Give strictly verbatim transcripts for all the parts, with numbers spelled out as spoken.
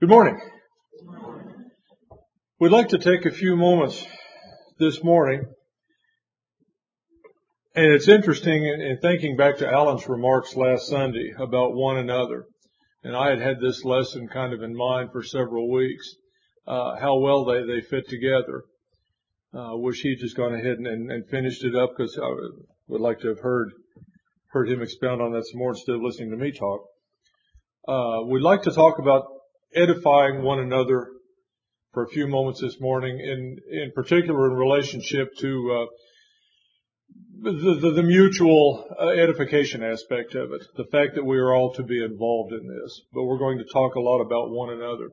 Good morning. We'd like to take a few moments this morning, and it's interesting in, in thinking back to Alan's remarks last Sunday about one another, and I had had this lesson kind of in mind for several weeks, uh, how well they, they fit together. I uh, wish he'd just gone ahead and, and, and finished it up, because I would like to have heard heard him expound on that some more instead of listening to me talk. Uh, we'd like to talk about edifying one another for a few moments this morning, in in particular in relationship to uh, the, the, the mutual uh, edification aspect of it, the fact that we are all to be involved in this. But we're going to talk a lot about one another.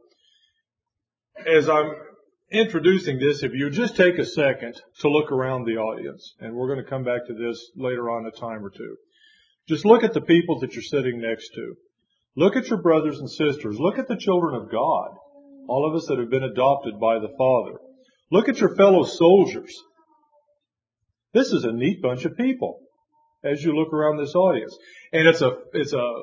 As I'm introducing this, if you just take a second to look around the audience, and we're going to come back to this later on in a time or two. Just look at the people that you're sitting next to. Look at your brothers and sisters. Look at the children of God, all of us that have been adopted by the Father. Look at your fellow soldiers. This is a neat bunch of people as you look around this audience. And it's a, it's a,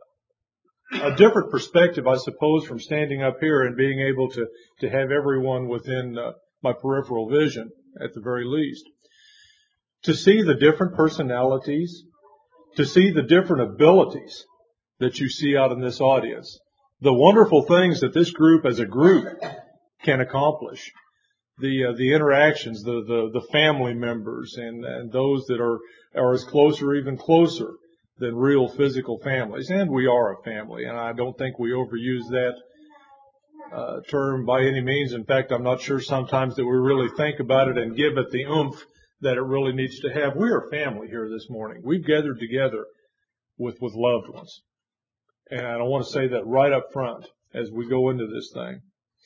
a different perspective, I suppose, from standing up here and being able to, to have everyone within uh, my peripheral vision, at the very least. To see the different personalities, to see the different abilities that you see out in this audience, the wonderful things that this group as a group can accomplish, the uh, the interactions, the, the the family members, and and those that are are as close or even closer than real physical families. And we are a family, and I don't think we overuse that uh, term by any means. In fact, I'm not sure sometimes that we really think about it and give it the oomph that it really needs to have. We are family here this morning. We've gathered together with with loved ones. And I want to say that right up front as we go into this thing.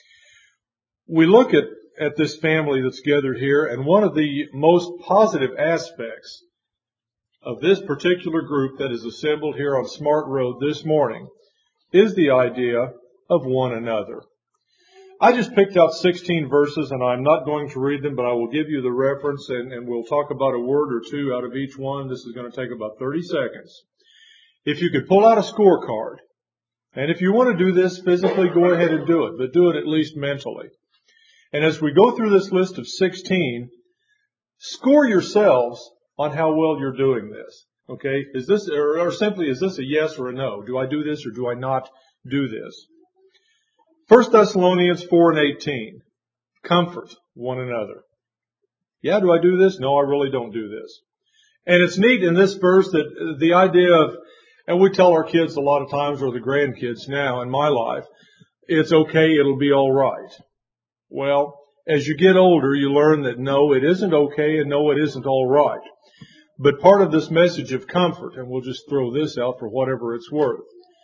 We look at, at this family that's gathered here, and one of the most positive aspects of this particular group that is assembled here on Smart Road this morning is the idea of one another. I just picked out sixteen verses, and I'm not going to read them, but I will give you the reference, and, and we'll talk about a word or two out of each one. This is going to take about thirty seconds. If you could pull out a scorecard, and if you want to do this physically, go ahead and do it, but do it at least mentally. And as we go through this list of sixteen, score yourselves on how well you're doing this. Okay? Is this, or, or simply, is this a yes or a no? Do I do this or do I not do this? First Thessalonians four and eighteen. Comfort one another. Yeah, do I do this? No, I really don't do this. And it's neat in this verse that the idea of, and we tell our kids a lot of times, or the grandkids now in my life, it's okay, it'll be all right. Well, as you get older, you learn that no, it isn't okay, and no, it isn't all right. But part of this message of comfort, and we'll just throw this out for whatever it's worth,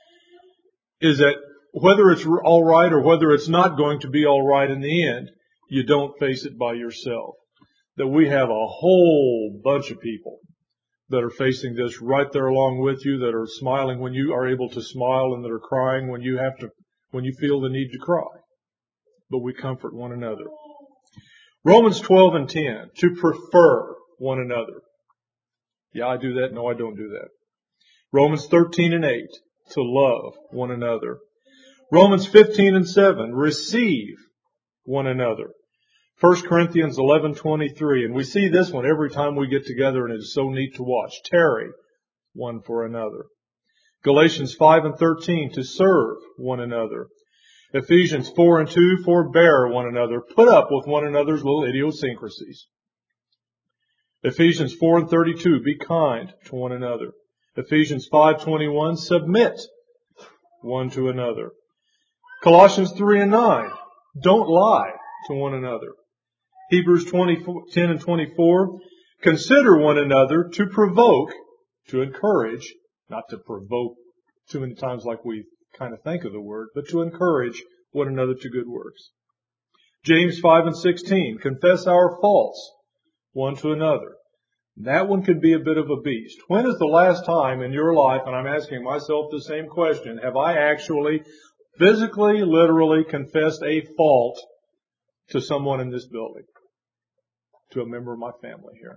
is that whether it's all right or whether it's not going to be all right in the end, you don't face it by yourself. That we have a whole bunch of people that are facing this right there along with you, that are smiling when you are able to smile, and that are crying when you have to, when you feel the need to cry. But we comfort one another. Romans twelve and ten, to prefer one another. Yeah, I do that. No, I don't do that. Romans thirteen and eight, to love one another. Romans fifteen and seven, receive one another. First Corinthians eleven twenty-three, and we see this one every time we get together, and it is so neat to watch. Tarry one for another. Galatians five and thirteen, to serve one another. Ephesians four and two, forbear one another. Put up with one another's little idiosyncrasies. Ephesians four and thirty-two, be kind to one another. Ephesians five twenty-one, submit one to another. Colossians three and nine, don't lie to one another. Hebrews ten and twenty-four, consider one another to provoke, to encourage, not to provoke too many times like we kind of think of the word, but to encourage one another to good works. James five and sixteen, confess our faults one to another. That one could be a bit of a beast. When is the last time in your life, and I'm asking myself the same question, have I actually physically, literally confessed a fault to someone in this building? To a member of my family here.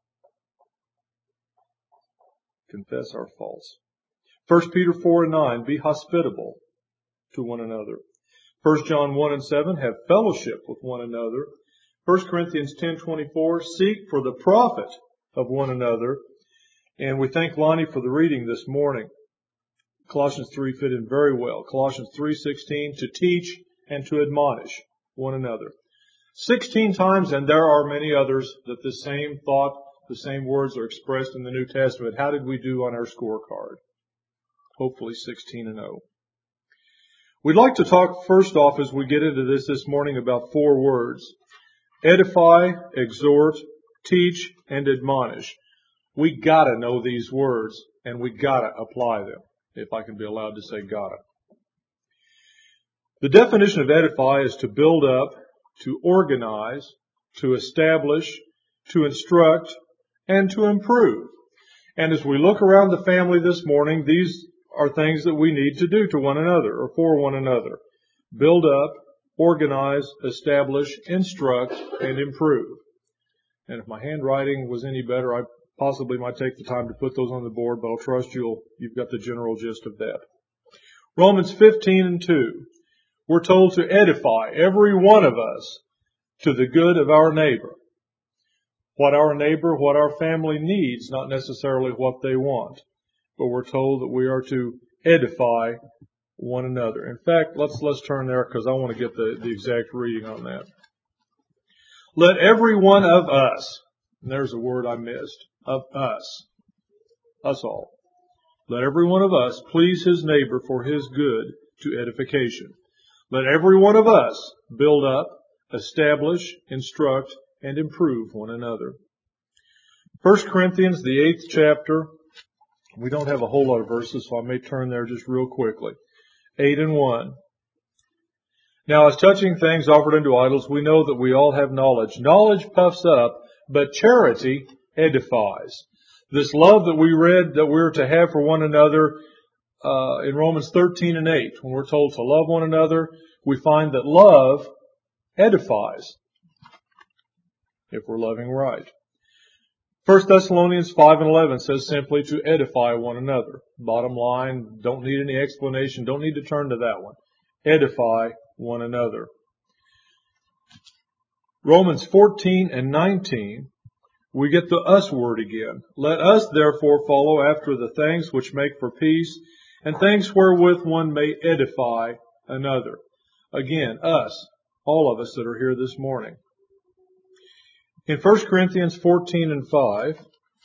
Confess our faults. First Peter four and nine, be hospitable to one another. First John one and seven, have fellowship with one another. First Corinthians ten twenty-four, seek for the profit of one another. And we thank Lonnie for the reading this morning. Colossians three fit in very well. Colossians three sixteen, to teach and to admonish one another. Sixteen times, and there are many others, that the same thought, the same words are expressed in the New Testament. How did we do on our scorecard? Hopefully sixteen and oh. We'd like to talk first off as we get into this this morning about four words. Edify, exhort, teach, and admonish. We gotta know these words, and we gotta apply them, if I can be allowed to say gotta. The definition of edify is to build up, to organize, to establish, to instruct, and to improve. And as we look around the family this morning, these are things that we need to do to one another or for one another. Build up, organize, establish, instruct, and improve. And if my handwriting was any better, I possibly might take the time to put those on the board, but I'll trust you'll, you've got the general gist of that. Romans fifteen and two. We're told to edify every one of us to the good of our neighbor. What our neighbor, what our family needs, not necessarily what they want. But we're told that we are to edify one another. In fact, let's let's turn there because I want to get the, the exact reading on that. Let every one of us, and there's a word I missed, of us, us all. Let every one of us please his neighbor for his good to edification. Let every one of us build up, establish, instruct, and improve one another. First Corinthians, the eighth chapter. We don't have a whole lot of verses, so I may turn there just real quickly. Eight and one. Now, as touching things offered unto idols, we know that we all have knowledge. Knowledge puffs up, but charity edifies. This love that we read that we're to have for one another uh, in Romans thirteen and eight, when we're told to love one another, we find that love edifies if we're loving right. First Thessalonians five and eleven says simply to edify one another. Bottom line, don't need any explanation, don't need to turn to that one. Edify one another. Romans fourteen and nineteen, we get the us word again. Let us therefore follow after the things which make for peace, and things wherewith one may edify another. Again, us, all of us that are here this morning. In First Corinthians fourteen and five,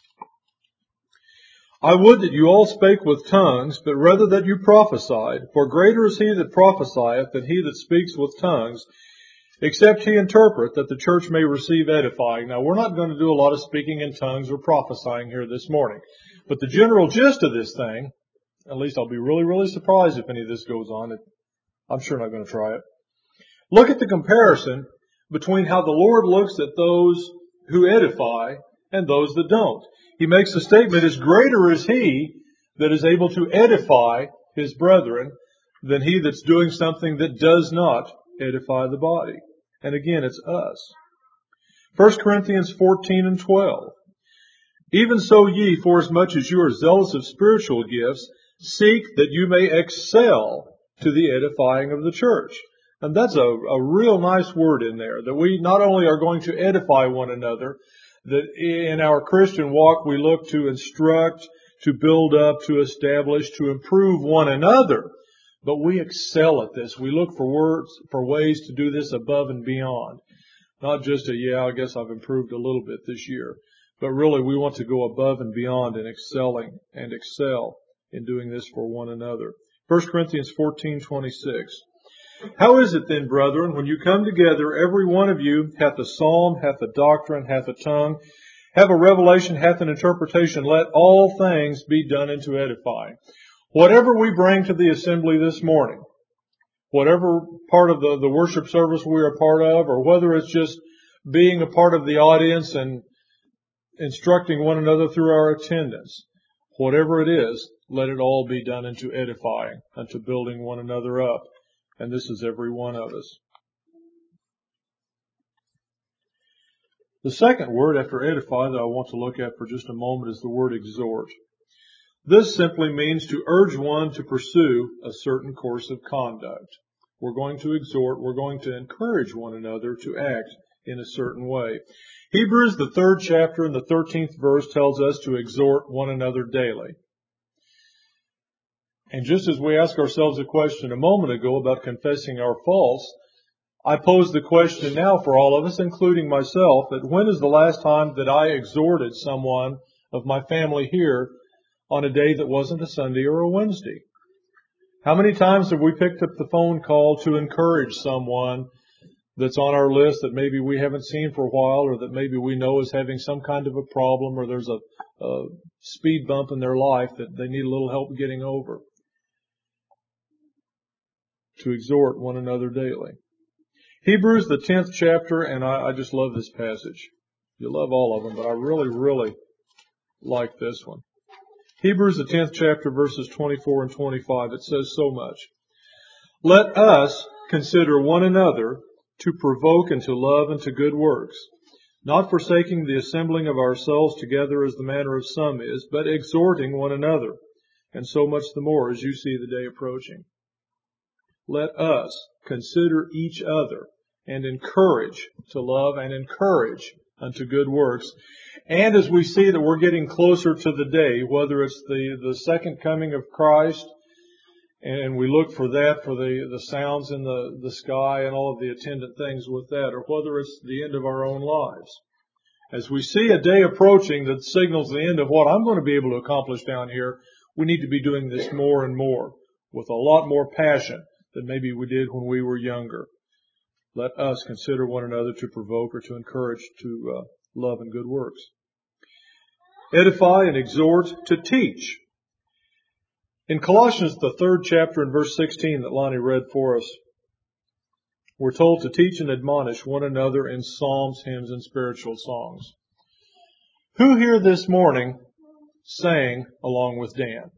I would that you all spake with tongues, but rather that you prophesied. For greater is he that prophesieth than he that speaks with tongues, except he interpret, that the church may receive edifying. Now, we're not going to do a lot of speaking in tongues or prophesying here this morning. But the general gist of this thing, at least I'll be really, really surprised if any of this goes on. I'm sure not going to try it. Look at the comparison between how the Lord looks at those who edify and those that don't. He makes a statement, as greater is he that is able to edify his brethren than he that's doing something that does not edify the body. And again, it's us. First Corinthians fourteen and twelve. Even so ye, forasmuch as you are zealous of spiritual gifts, seek that you may excel to the edifying of the church. And that's a, a real nice word in there, that we not only are going to edify one another, that in our Christian walk we look to instruct, to build up, to establish, to improve one another, but we excel at this. We look for words, for ways to do this above and beyond. Not just a, yeah, I guess I've improved a little bit this year, but really we want to go above and beyond in excelling and excel in doing this for one another. First Corinthians fourteen twenty-six. How is it then, brethren, when you come together, every one of you hath a psalm, hath a doctrine, hath a tongue, hath a revelation, hath an interpretation? Let all things be done unto edifying. Whatever we bring to the assembly this morning, whatever part of the, the worship service we are a part of, or whether it's just being a part of the audience and instructing one another through our attendance, whatever it is, let it all be done unto edifying, unto building one another up. And this is every one of us. The second word after edify that I want to look at for just a moment is the word exhort. This simply means to urge one to pursue a certain course of conduct. We're going to exhort. We're going to encourage one another to act in a certain way. Hebrews, the third chapter and the thirteenth verse tells us to exhort one another daily. And just as we asked ourselves a question a moment ago about confessing our faults, I pose the question now for all of us, including myself, that when is the last time that I exhorted someone of my family here on a day that wasn't a Sunday or a Wednesday? How many times have we picked up the phone call to encourage someone that's on our list that maybe we haven't seen for a while, or that maybe we know is having some kind of a problem, or there's a, a speed bump in their life that they need a little help getting over? To exhort one another daily. Hebrews, the tenth chapter, and I, I just love this passage. You love all of them, but I really, really like this one. Hebrews, the tenth chapter, verses twenty-four and twenty-five, it says so much. Let us consider one another to provoke and to love and to good works, not forsaking the assembling of ourselves together as the manner of some is, but exhorting one another, and so much the more as you see the day approaching. Let us consider each other and encourage to love and encourage unto good works. And as we see that we're getting closer to the day, whether it's the, the second coming of Christ, and we look for that, for the, the sounds in the, the sky and all of the attendant things with that, or whether it's the end of our own lives. As we see a day approaching that signals the end of what I'm going to be able to accomplish down here, we need to be doing this more and more with a lot more passion than maybe we did when we were younger. Let us consider one another to provoke or to encourage to uh, love and good works. Edify and exhort, to teach. In Colossians, the third chapter and verse sixteen that Lonnie read for us, we're told to teach and admonish one another in psalms, hymns, and spiritual songs. Who here this morning sang along with Dan?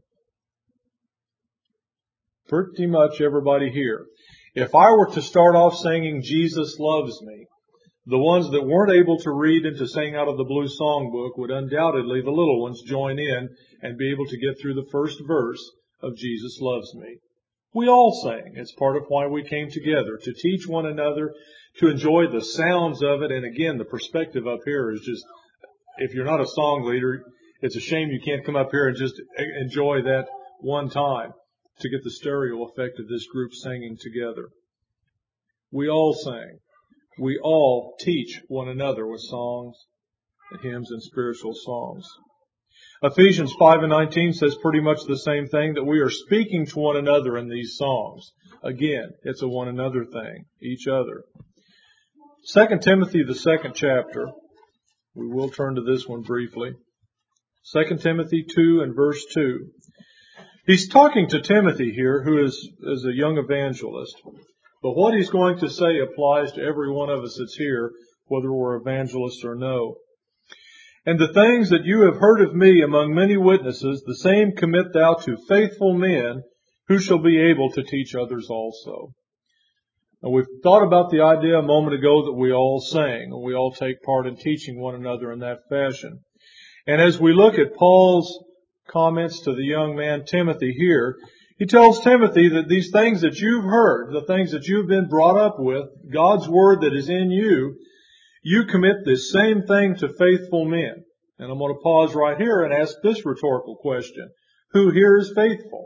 Pretty much everybody here. If I were to start off singing Jesus Loves Me, the ones that weren't able to read and to sing out of the blue songbook would undoubtedly, the little ones, join in and be able to get through the first verse of Jesus Loves Me. We all sang. It's part of why we came together, to teach one another, to enjoy the sounds of it. And again, the perspective up here is just, if you're not a song leader, it's a shame you can't come up here and just enjoy that one time to get the stereo effect of this group singing together. We all sang. We all teach one another with songs, hymns, and spiritual songs. Ephesians five and nineteen says pretty much the same thing, that we are speaking to one another in these songs. Again, it's a one another thing, each other. Second Timothy, the second chapter, we will turn to this one briefly. Second Timothy two and verse two. He's talking to Timothy here, who is, is a young evangelist. But what he's going to say applies to every one of us that's here, whether we're evangelists or no. And the things that you have heard of me among many witnesses, the same commit thou to faithful men, who shall be able to teach others also. Now, we've thought about the idea a moment ago that we all sang, and we all take part in teaching one another in that fashion. And as we look at Paul's comments to the young man Timothy here, he tells Timothy that these things that you've heard, the things that you've been brought up with, God's word that is in you, you commit this same thing to faithful men. And I'm going to pause right here and ask this rhetorical question. Who here is faithful?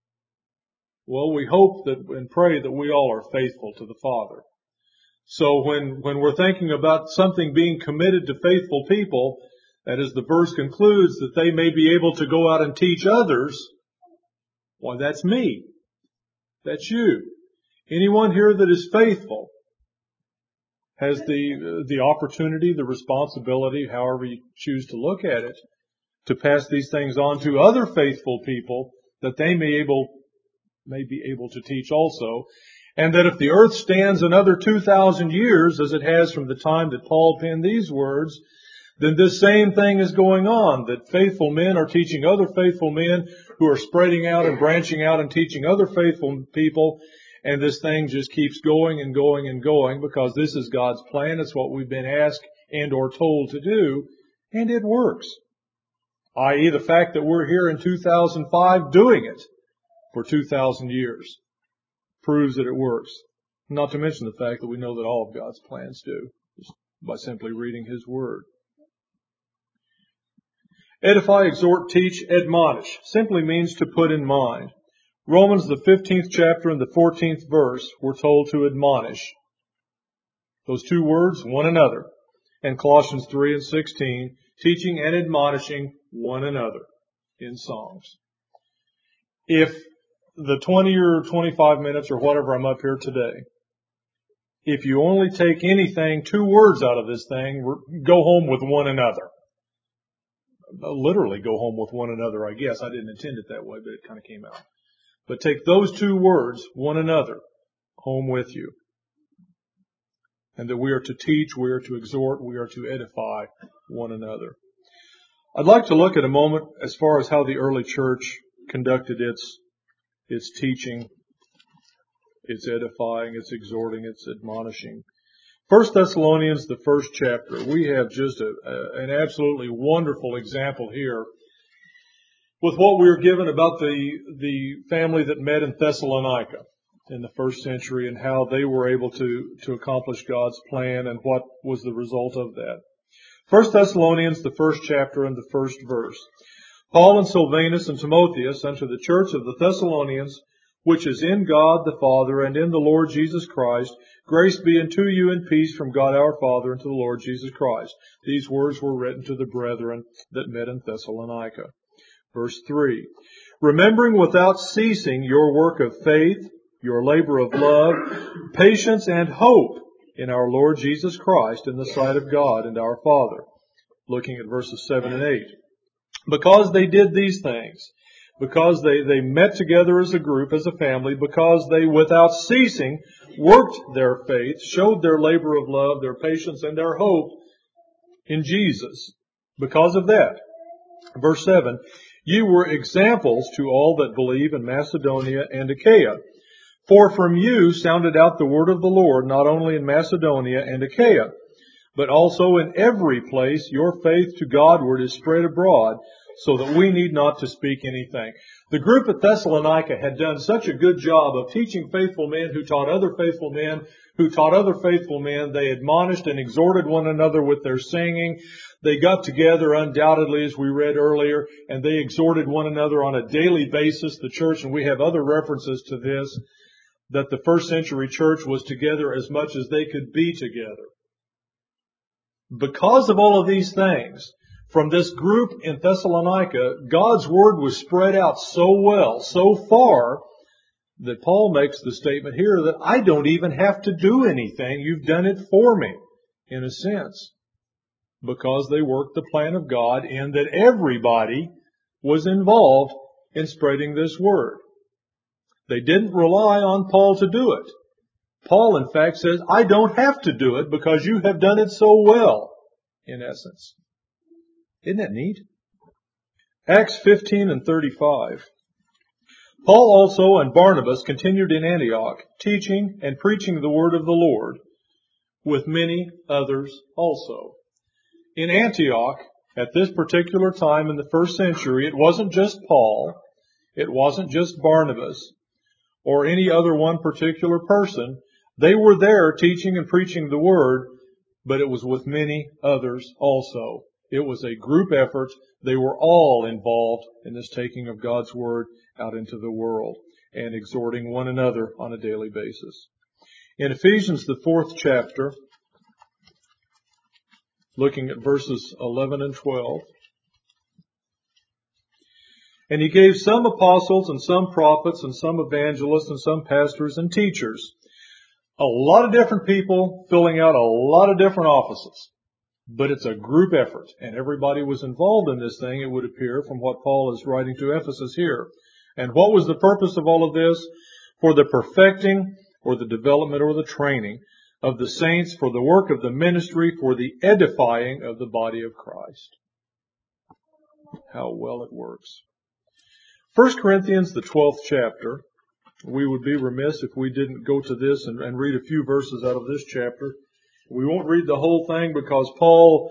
Well, we hope that and pray that we all are faithful to the Father. So when, when we're thinking about something being committed to faithful people, that is, the verse concludes that they may be able to go out and teach others. Why, that's me. That's you. Anyone here that is faithful has the the opportunity, the responsibility, however you choose to look at it, to pass these things on to other faithful people that they may able may be able to teach also. And that if the earth stands another two thousand years, as it has from the time that Paul penned these words, then this same thing is going on, that faithful men are teaching other faithful men who are spreading out and branching out and teaching other faithful people. And this thing just keeps going and going and going because this is God's plan. It's what we've been asked and or told to do, and it works. that is the fact that we're here in two thousand five doing it for two thousand years. proves that it works. Not to mention the fact that we know that all of God's plans do, just by simply reading His Word. Edify, exhort, teach, admonish simply means to put in mind. Romans, the fifteenth chapter and the fourteenth verse, we're told to admonish. Those two words, one another. And Colossians three and sixteen, teaching and admonishing one another in songs. If the twenty or twenty-five minutes or whatever I'm up here today, if you only take anything, two words out of this thing, go home with one another. Literally go home with one another, I guess. I didn't intend it that way, but it kind of came out. But take those two words, one another, home with you. And that we are to teach, we are to exhort, we are to edify one another. I'd like to look at a moment as far as how the early church conducted its, its teaching, its edifying, its exhorting, its admonishing. First Thessalonians, the first chapter, we have just a, a, an absolutely wonderful example here with what we were given about the, the family that met in Thessalonica in the first century and how they were able to, to accomplish God's plan and what was the result of that. First Thessalonians, the first chapter and the first verse. Paul and Silvanus and Timotheus unto the church of the Thessalonians, which is in God the Father and in the Lord Jesus Christ, grace be unto you and peace from God our Father and to the Lord Jesus Christ. These words were written to the brethren that met in Thessalonica. Verse three. Remembering without ceasing your work of faith, your labor of love, patience and hope in our Lord Jesus Christ in the sight of God and our Father. Looking at verses seven and eight. Because they did these things, because they, they met together as a group, as a family, because they without ceasing worked their faith, showed their labor of love, their patience and their hope in Jesus. Because of that. Verse seven. You were examples to all that believe in Macedonia and Achaia. For from you sounded out the word of the Lord, not only in Macedonia and Achaia, but also in every place your faith to Godward is spread abroad, so that we need not to speak anything. The group at Thessalonica had done such a good job of teaching faithful men who taught other faithful men, who taught other faithful men. They admonished and exhorted one another with their singing. They got together undoubtedly, as we read earlier, and they exhorted one another on a daily basis, the church, and we have other references to this, that the first century church was together as much as they could be together. Because of all of these things, from this group in Thessalonica, God's word was spread out so well, so far, that Paul makes the statement here that I don't even have to do anything. You've done it for me, in a sense. Because they worked the plan of God in that everybody was involved in spreading this word. They didn't rely on Paul to do it. Paul, in fact, says, I don't have to do it because you have done it so well, in essence. Isn't that neat? Acts fifteen and thirty-five. Paul also and Barnabas continued in Antioch, teaching and preaching the word of the Lord, with many others also. In Antioch, at this particular time in the first century, it wasn't just Paul, it wasn't just Barnabas, or any other one particular person. They were there teaching and preaching the word, but it was with many others also. It was a group effort. They were all involved in this taking of God's word out into the world and exhorting one another on a daily basis. In Ephesians, the fourth chapter, looking at verses eleven and twelve. And he gave some apostles and some prophets and some evangelists and some pastors and teachers. A lot of different people filling out a lot of different offices. But it's a group effort, and everybody was involved in this thing, it would appear, from what Paul is writing to Ephesus here. And what was the purpose of all of this? For the perfecting, or the development, or the training of the saints, for the work of the ministry, for the edifying of the body of Christ. How well it works. First Corinthians, the twelfth chapter. We would be remiss if we didn't go to this and, and read a few verses out of this chapter. We won't read the whole thing because Paul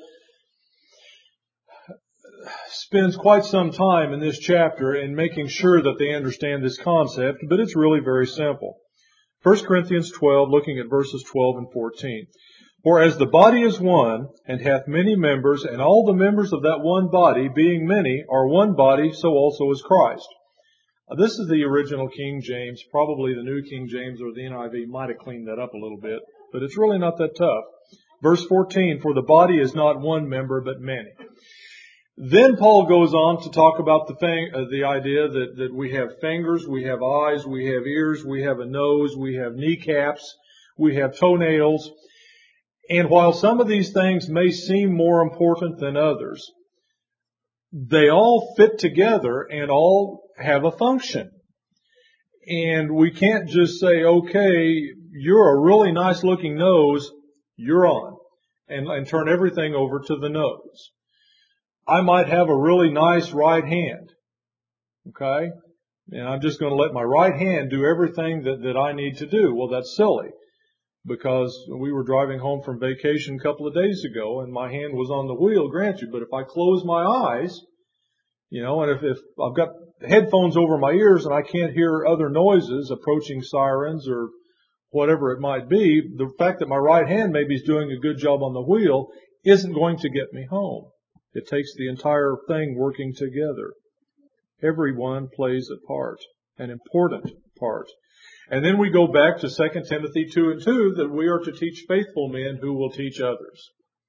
spends quite some time in this chapter in making sure that they understand this concept, but it's really very simple. First Corinthians twelve, looking at verses twelve and fourteen. For as the body is one, and hath many members, and all the members of that one body, being many, are one body, so also is Christ. Now, this is the original King James. Probably the New King James or the N I V might have cleaned that up a little bit, but it's really not that tough. Verse fourteen, for the body is not one member, but many. Then Paul goes on to talk about the thing, uh, the idea that, that we have fingers, we have eyes, we have ears, we have a nose, we have kneecaps, we have toenails. And while some of these things may seem more important than others, they all fit together and all have a function. And we can't just say, okay, you're a really nice looking nose, you're on, and, and turn everything over to the nose. I might have a really nice right hand, okay? And I'm just going to let my right hand do everything that, that I need to do. Well, that's silly, because we were driving home from vacation a couple of days ago, and my hand was on the wheel, grant you, but if I close my eyes, you know, and if, if I've got headphones over my ears and I can't hear other noises, approaching sirens or whatever it might be, the fact that my right hand maybe is doing a good job on the wheel isn't going to get me home. It takes the entire thing working together. Everyone plays a part, an important part. And then we go back to Second Timothy two and two, that we are to teach faithful men who will teach others.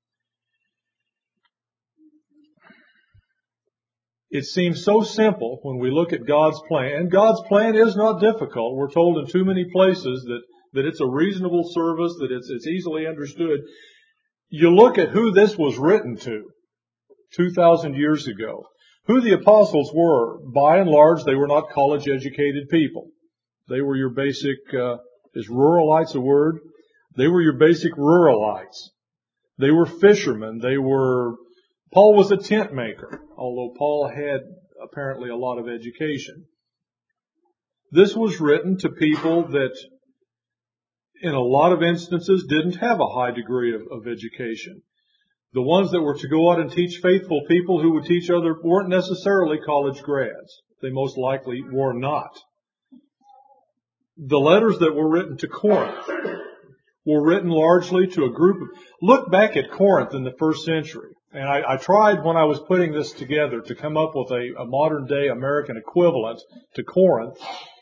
It seems so simple when we look at God's plan. And God's plan is not difficult. We're told in too many places that, that it's a reasonable service, that it's, it's easily understood. You look at who this was written to two thousand years ago. Who the apostles were, by and large, they were not college-educated people. They were your basic, uh, is ruralites a word? They were your basic ruralites. They were fishermen. They were, Paul was a tent maker, although Paul had apparently a lot of education. This was written to people that, in a lot of instances, didn't have a high degree of, of education. The ones that were to go out and teach faithful people who would teach other weren't necessarily college grads. They most likely were not. The letters that were written to Corinth were written largely to a group of, look back at Corinth in the first century. And I, I tried when I was putting this together to come up with a, a modern day American equivalent to Corinth.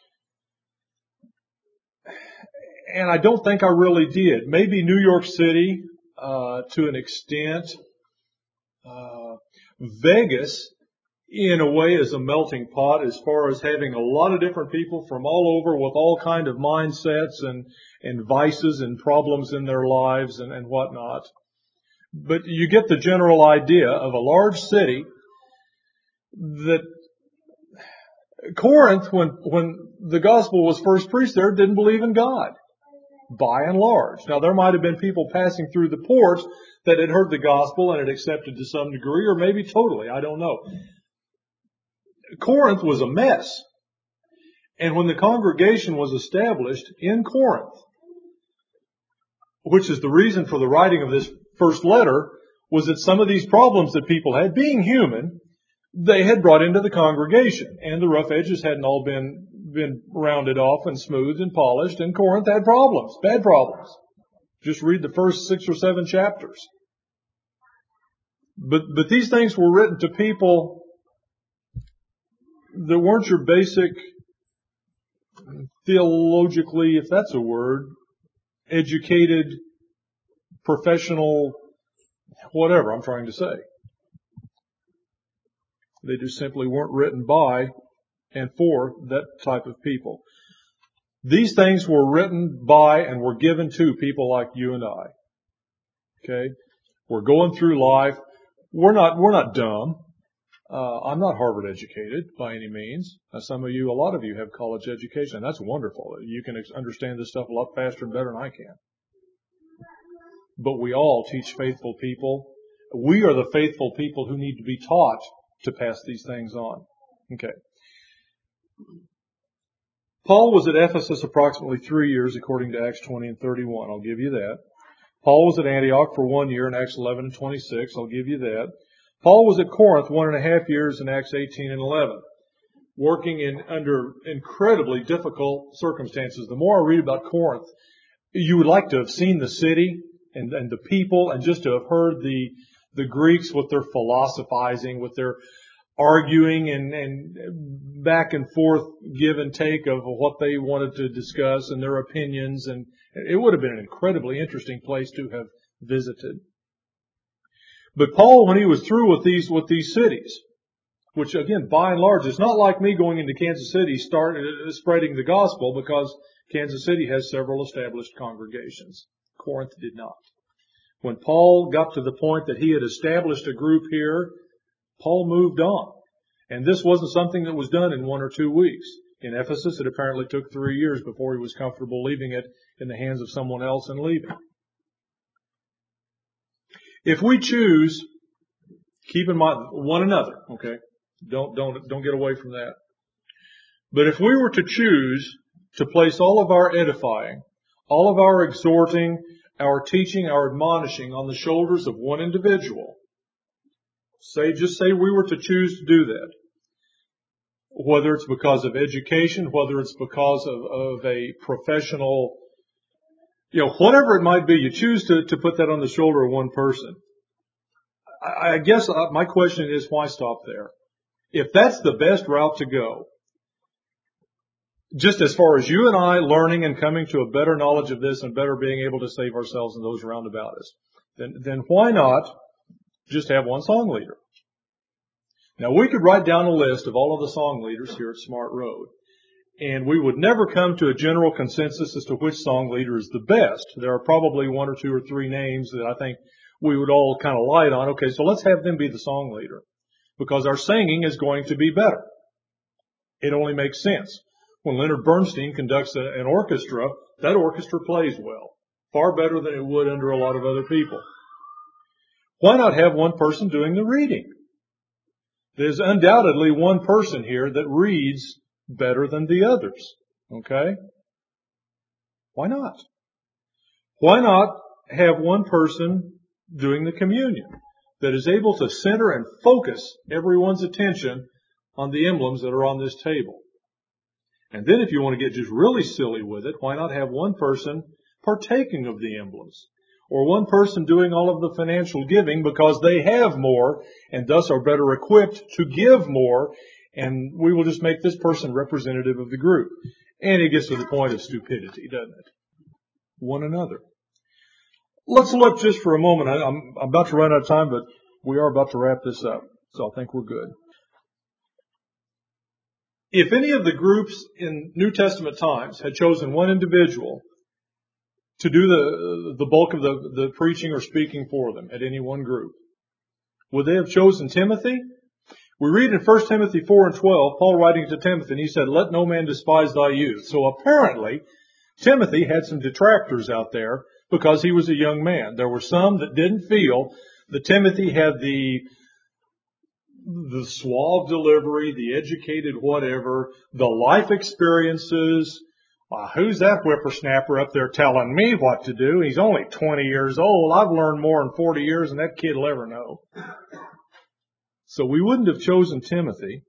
And I don't think I really did. Maybe New York City, uh, to an extent. Uh, Vegas, in a way, is a melting pot as far as having a lot of different people from all over with all kind of mindsets and, and vices and problems in their lives and, and whatnot. But you get the general idea of a large city that Corinth, when, when the gospel was first preached there, didn't believe in God, by and large. Now, there might have been people passing through the ports that had heard the gospel and had accepted to some degree, or maybe totally, I don't know. Corinth was a mess. And when the congregation was established in Corinth, which is the reason for the writing of this first letter, was that some of these problems that people had, being human, they had brought into the congregation. And the rough edges hadn't all been, been rounded off and smoothed and polished, and Corinth had problems, bad problems. Just read the first six or seven chapters. But, but these things were written to people that weren't your basic, theologically, if that's a word, educated, professional, whatever I'm trying to say. They just simply weren't written by and for that type of people. These things were written by and were given to people like you and I. Okay? We're going through life. We're not, we're not dumb. Uh, I'm not Harvard educated by any means. Now, some of you, a lot of you have college education. That's wonderful. You can understand this stuff a lot faster and better than I can. But we all teach faithful people. We are the faithful people who need to be taught to pass these things on. Okay. Paul was at Ephesus approximately three years according to Acts twenty and thirty-one. I'll give you that. Paul was at Antioch for one year in Acts eleven and twenty-six. I'll give you that. Paul was at Corinth one and a half years in Acts eighteen and eleven. working in under incredibly difficult circumstances. The more I read about Corinth, you would like to have seen the city and, and the people, and just to have heard the the Greeks with their philosophizing, with their arguing and, and back and forth give and take of what they wanted to discuss and their opinions. And it would have been an incredibly interesting place to have visited. But Paul, when he was through with these, with these cities, which again, by and large, it's not like me going into Kansas City, start uh, spreading the gospel, because Kansas City has several established congregations. Corinth did not. When Paul got to the point that he had established a group here, Paul moved on. And this wasn't something that was done in one or two weeks. In Ephesus, it apparently took three years before he was comfortable leaving it in the hands of someone else and leaving. If we choose, keep in mind one another, okay? Don't, don't, don't get away from that. But if we were to choose to place all of our edifying, all of our exhorting, our teaching, our admonishing on the shoulders of one individual, say, just say we were to choose to do that, whether it's because of education, whether it's because of, of a professional, you know, whatever it might be, you choose to, to put that on the shoulder of one person. I, I guess my question is, why stop there? If that's the best route to go, just as far as you and I learning and coming to a better knowledge of this and better being able to save ourselves and those around about us, then, then why not just have one song leader? Now, we could write down a list of all of the song leaders here at Smart Road, and we would never come to a general consensus as to which song leader is the best. There are probably one or two or three names that I think we would all kind of light on. Okay, so let's have them be the song leader, because our singing is going to be better. It only makes sense. When Leonard Bernstein conducts a, an orchestra, that orchestra plays well, far better than it would under a lot of other people. Why not have one person doing the reading? There's undoubtedly one person here that reads better than the others. Okay? Why not? Why not have one person doing the communion that is able to center and focus everyone's attention on the emblems that are on this table? And then if you want to get just really silly with it, why not have one person partaking of the emblems? Or one person doing all of the financial giving because they have more and thus are better equipped to give more, and we will just make this person representative of the group. And it gets to the point of stupidity, doesn't it? One another. Let's look just for a moment. I, I'm, I'm about to run out of time, but we are about to wrap this up, so I think we're good. If any of the groups in New Testament times had chosen one individual to do the the bulk of the, the preaching or speaking for them at any one group, would they have chosen Timothy? We read in First Timothy four and twelve, Paul writing to Timothy, and he said, "Let no man despise thy youth." So apparently, Timothy had some detractors out there because he was a young man. There were some that didn't feel that Timothy had the the suave delivery, the educated whatever, the life experiences. Uh, who's that whippersnapper up there telling me what to do? He's only twenty years old. I've learned more in forty years than that kid will ever know. So we wouldn't have chosen Timothy.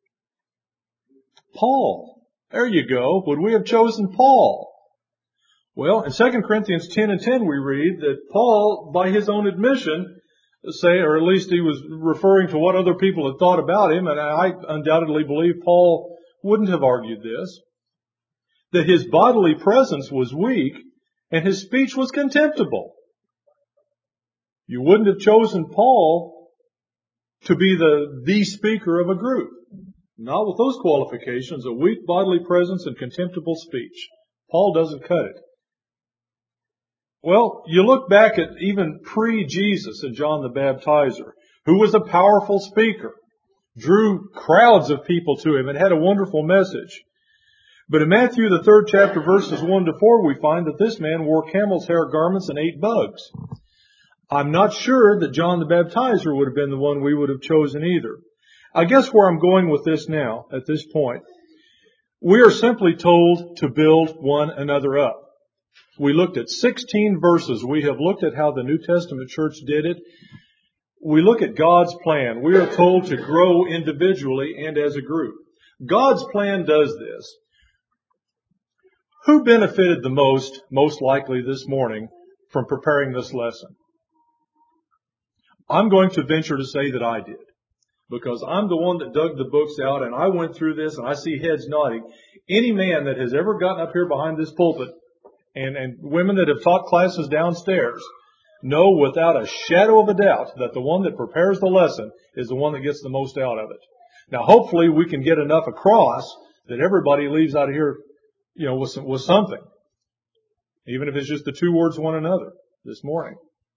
Paul. There you go. Would we have chosen Paul? Well, in Second Corinthians ten and ten we read that Paul, by his own admission, say, or at least he was referring to what other people had thought about him, and I undoubtedly believe Paul wouldn't have argued this, that his bodily presence was weak and his speech was contemptible. You wouldn't have chosen Paul to be the, the speaker of a group. Not with those qualifications, a weak bodily presence and contemptible speech. Paul doesn't cut it. Well, you look back at even pre-Jesus and John the Baptizer, who was a powerful speaker, drew crowds of people to him and had a wonderful message. But in Matthew, the third chapter, verses one to four, we find that this man wore camel's hair garments and ate bugs. I'm not sure that John the Baptizer would have been the one we would have chosen either. I guess where I'm going with this now, at this point, we are simply told to build one another up. We looked at sixteen verses. We have looked at how the New Testament church did it. We look at God's plan. We are told to grow individually and as a group. God's plan does this. Who benefited the most, most likely this morning, from preparing this lesson? I'm going to venture to say that I did. Because I'm the one that dug the books out and I went through this and I see heads nodding. Any man that has ever gotten up here behind this pulpit and, and women that have taught classes downstairs know without a shadow of a doubt that the one that prepares the lesson is the one that gets the most out of it. Now hopefully we can get enough across that everybody leaves out of here, you know, with, some, with something. Even if it's just the two words one another this morning.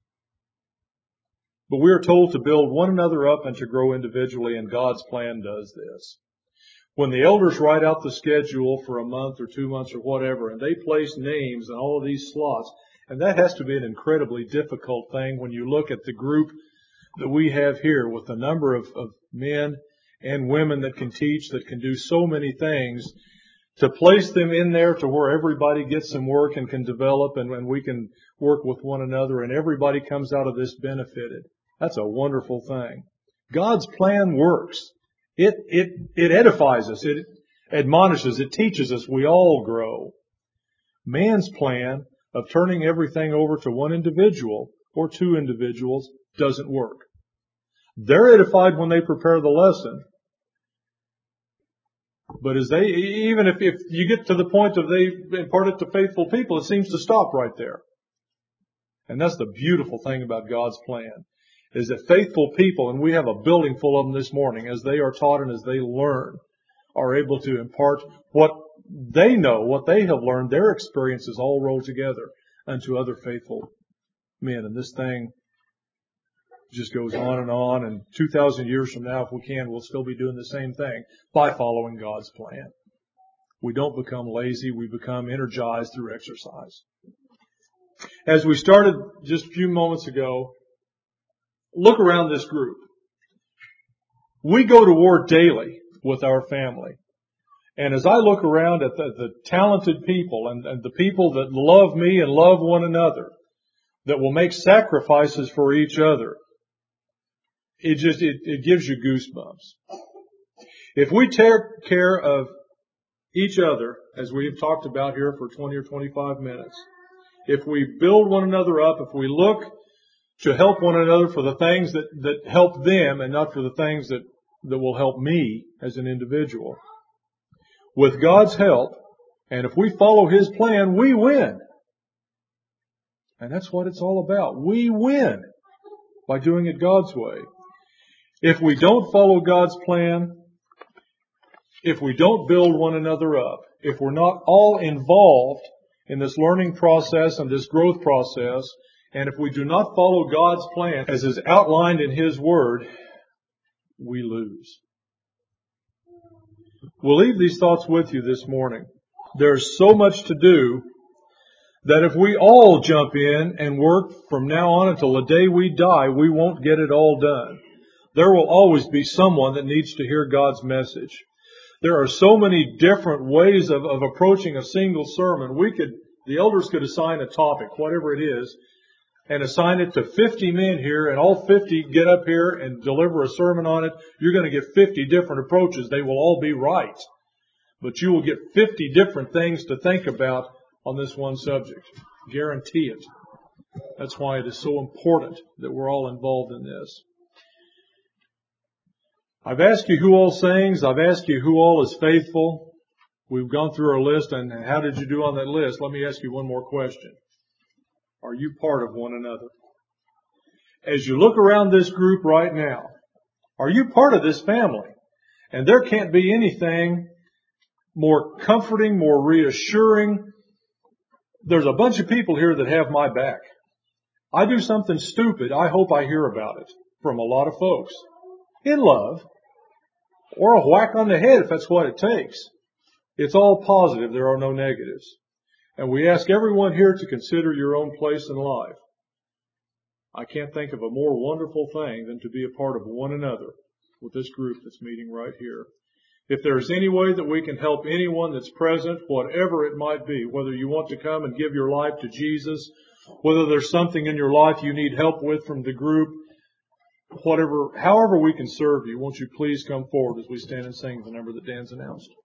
But we are told to build one another up and to grow individually, and God's plan does this. When the elders write out the schedule for a month or two months or whatever, and they place names in all of these slots, and that has to be an incredibly difficult thing when you look at the group that we have here with the number of, of men and women that can teach, that can do so many things, to place them in there to where everybody gets some work and can develop and, and we can work with one another and everybody comes out of this benefited. That's a wonderful thing. God's plan works. It, it, it edifies us. It admonishes. It teaches us. We all grow. Man's plan of turning everything over to one individual or two individuals doesn't work. They're edified when they prepare the lesson. But as they, even if, if you get to the point of they impart it to faithful people, it seems to stop right there. And that's the beautiful thing about God's plan, is that faithful people, and we have a building full of them this morning, as they are taught and as they learn, are able to impart what they know, what they have learned, their experiences all roll together unto other faithful men. And this thing just goes on and on, and two thousand years from now, if we can, we'll still be doing the same thing by following God's plan. We don't become lazy, we become energized through exercise. As we started just a few moments ago, look around this group. We go to war daily with our family. And as I look around at the, the talented people and, and the people that love me and love one another, that will make sacrifices for each other, It just, it, it gives you goosebumps. If we take care of each other, as we've talked about here for twenty or twenty-five minutes, if we build one another up, if we look to help one another for the things that, that help them and not for the things that, that will help me as an individual, with God's help, and if we follow His plan, we win. And that's what it's all about. We win by doing it God's way. If we don't follow God's plan, if we don't build one another up, if we're not all involved in this learning process and this growth process, and if we do not follow God's plan as is outlined in His Word, we lose. We'll leave these thoughts with you this morning. There's so much to do that if we all jump in and work from now on until the day we die, we won't get it all done. There will always be someone that needs to hear God's message. There are so many different ways of, of approaching a single sermon. We could, the elders could assign a topic, whatever it is, and assign it to fifty men here, and all fifty get up here and deliver a sermon on it. You're going to get fifty different approaches. They will all be right. But you will get fifty different things to think about on this one subject. Guarantee it. That's why it is so important that we're all involved in this. I've asked you who all sings. I've asked you who all is faithful. We've gone through our list, and how did you do on that list? Let me ask you one more question. Are you part of one another? As you look around this group right now, are you part of this family? And there can't be anything more comforting, more reassuring. There's a bunch of people here that have my back. I do something stupid, I hope I hear about it from a lot of folks. In love. Or a whack on the head if that's what it takes. It's all positive. There are no negatives. And we ask everyone here to consider your own place in life. I can't think of a more wonderful thing than to be a part of one another with this group that's meeting right here. If there's any way that we can help anyone that's present, whatever it might be, whether you want to come and give your life to Jesus, whether there's something in your life you need help with from the group, whatever, however we can serve you, won't you please come forward as we stand and sing the number that Dan's announced.